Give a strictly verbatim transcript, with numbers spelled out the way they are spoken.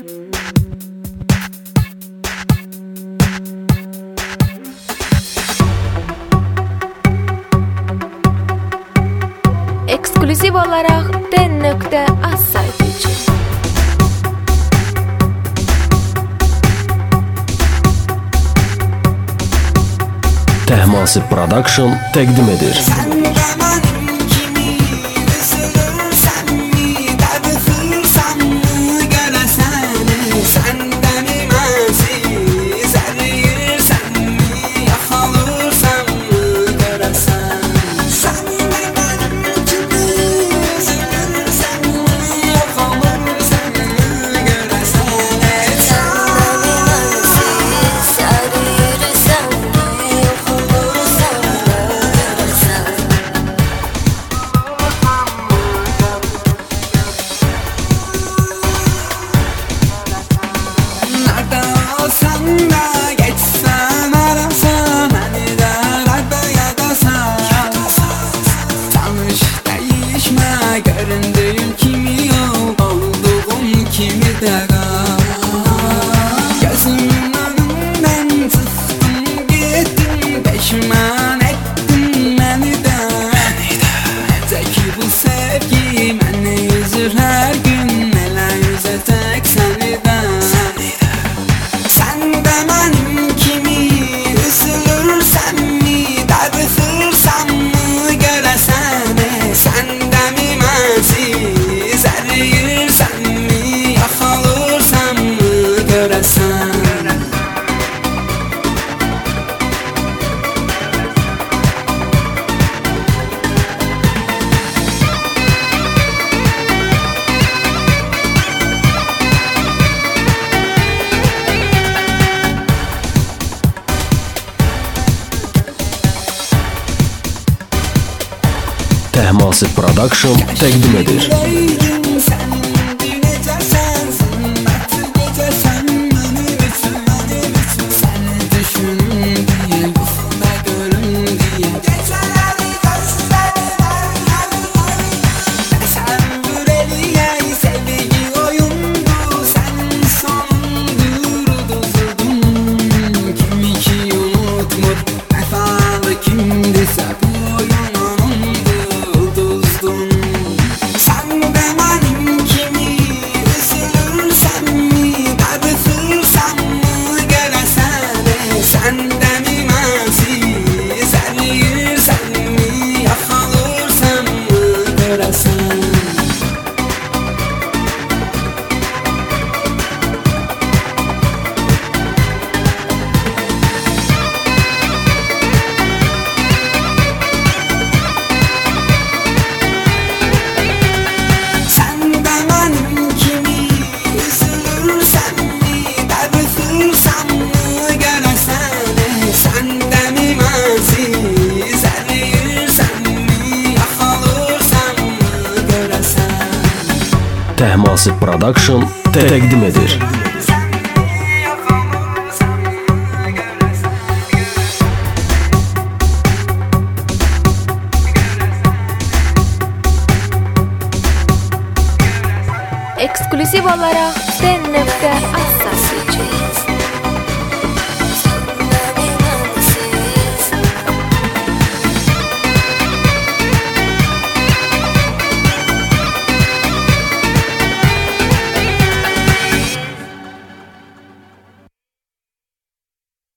Ekskluziv olarak den nokta az saytı için. Tehmasib Production təqdim edir. Göründüğüm kimi yok, olduğum kimi de kal. Gözümün önünden çıktım gittim, peşman ettin beni de. Zeki bu sevgi beni üzür her gün, neler yüzecek seni de. Sen de benim kimi üzülürsen mi, darıtırsam mı göresene. Sen de mi siz eriyirsen mi, yakalırsam mı göresen. Tehmasib Production təqdim edir. Tehmasib Production təqdim edir. Ekskluziv olarak den nokta az saytı için.